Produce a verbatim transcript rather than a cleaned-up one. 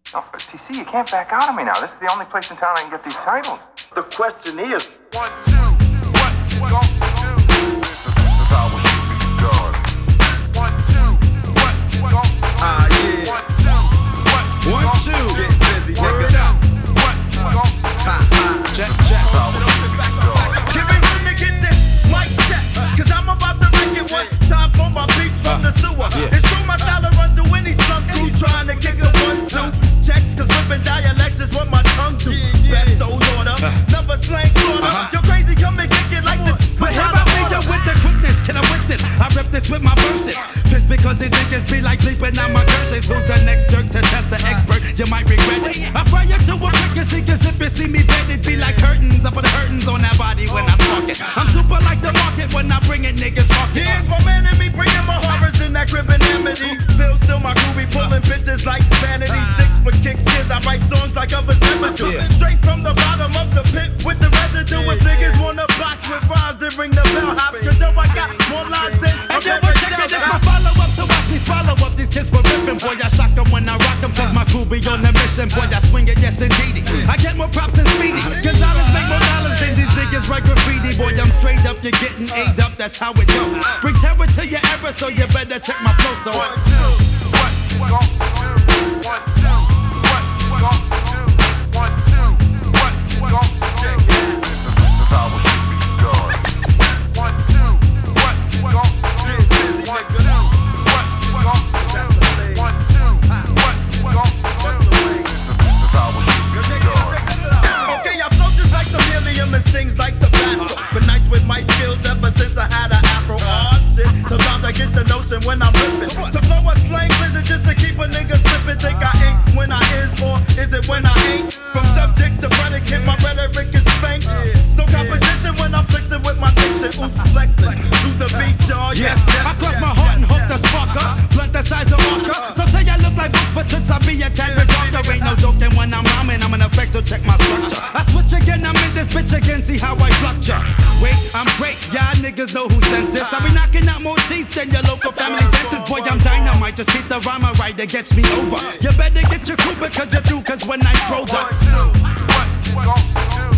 No, but T C, you can't back out of me now. This is the only place in town I can get these titles. The question is, one, two, what you gon' do? This is, this is how it should be done. One, two, what you gon' do? Ah, yeah. One, two, what you One, gon' two. do? Get busy, Word nigga. up. What you gon' do? Ha, ha. Check, check. Give me room to get this mic check, cause I'm about to make it one time for my beats from the sewer. Yeah. It's true, my style to run through any slum crew trying to kick a one, two checks, cause flipping dialects is what my tongue do. Best soul order, never slang slaughter. Uh-huh. You're crazy, come and kick it like the. But here I be yo with the quickness, can I witness? I rep this with my verses. Pissed because these niggas be like bleeping out my curses. Who's the next jerk to test the expert? You might regret it. I pray you to a frequency, cause if you see me bend, it be like curtains. I put the curtains on that body when I spark it. I'm super like the market when I bring it, niggas hawk it. Here's my man and me bringing my horrors in that crib and amity. Bill still my crew, be pulling bitches like vanity. Six for kicks, kids, I write songs like others never do. Yeah. Straight from the bottom of the pit with the residue. If niggas wanna box with rhymes, then ring the bell hops. Cause yo, I got more lines than And yo, but check it, this my follow-up, so watch me swallow up these kids for ripping. Boy, I shock them when I rock them, cause my crew be on the mission. Boy, I swing it, yes indeedy. I get more props than Speedy. Gonzalez make more dollars than these niggas write graffiti. Boy, I'm straight up, you're getting A'd up, that's how it go. Bring terror to your era, so you better check my flow. So One, two, what you gon' do? One, two, what you gon' do? One, two, what you gon' do? This is, this is how it should be done. One, two, what you gon' do? One, two, what you gon' do? One, two, what you gon' do? This is, this is how it should be done. Okay, I flow just like some helium and stings like Tabasco. Been nice with my skills ever since I had an afro. Oh shit, sometimes I get the notion when I'm ripping. To blow a slang blizzard just to keep a nigga slipping. Think I ain't when I is, or is it when I ain't? From subject to predicate, my rhetoric is spanked. There's no competition when I'm flexing with my diction. Oops, flexing to the beat, y'all. Yes, yes, I cross yes, my heart yes, and hope yes. the sparker. Blunt the size of Walker. Some say I look like books, but since I be a tad bit darker, ain't no joking when I'm rhyming. I'm in effect, so check my structure. I switch again, I'm in this bitch again, see how I fluctuate. Wait, I'm great, y'all niggas know who sent this. I be knocking out more teeth than your local family dentist. Boy, I'm dynamite, just keep the rhyme right that gets me over. You better get your crew because you're through, cause when I throw the One, two, what you gon' do?